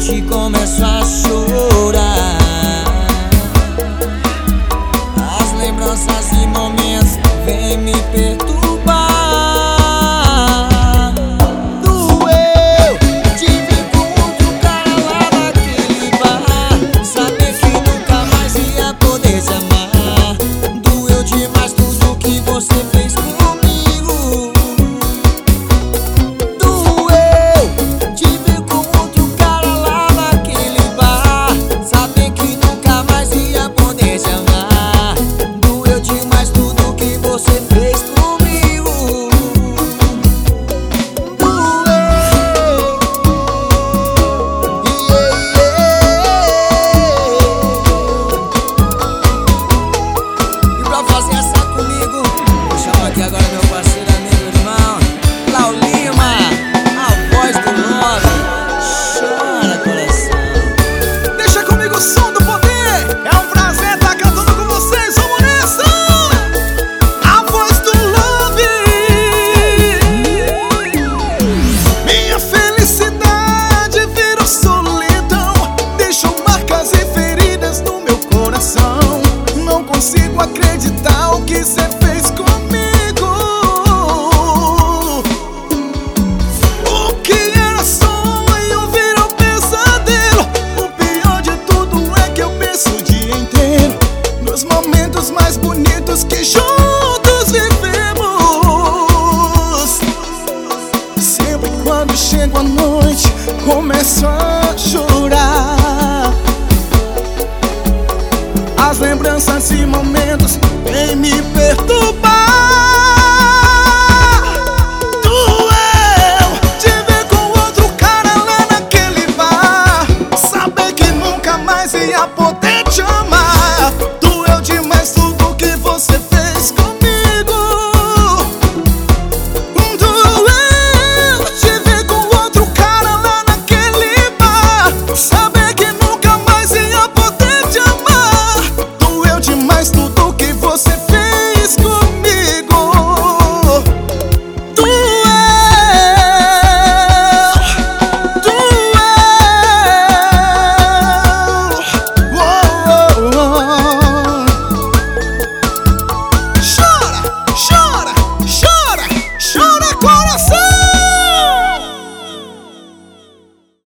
noite começo a chorar. As lembranças e momentos vêm me perturbar. Doeu te ver com outro cara lá naquele bar, saber que nunca mais ia poder te amar. Doeu demais tudo que você fez comigo. Doeu te ver com outro cara lá naquele bar, saber que nunca mais ia poder te amar. Doeu demais tudo que você fez comigo. E pra fazer essa comigo, vou chamar aqui agora meu parceiro, amigo, irmão Lau Lima, a voz do love. Chora, coração. Deixa comigo o som do poder. É um prazer estar cantando com vocês. Vamos nessa! A voz do love. Minha felicidade virou solidão, deixou marcas e feridas no meu coração. Não consigo acreditar o que cê fez comigo. O que era sonho virou pesadelo. O pior de tudo é que eu penso o dia inteiro nos momentos mais bonitos que juntos vivemos. Sempre quando chego à noite começo a chorar. As lembranças e momentos vêm me perturbar.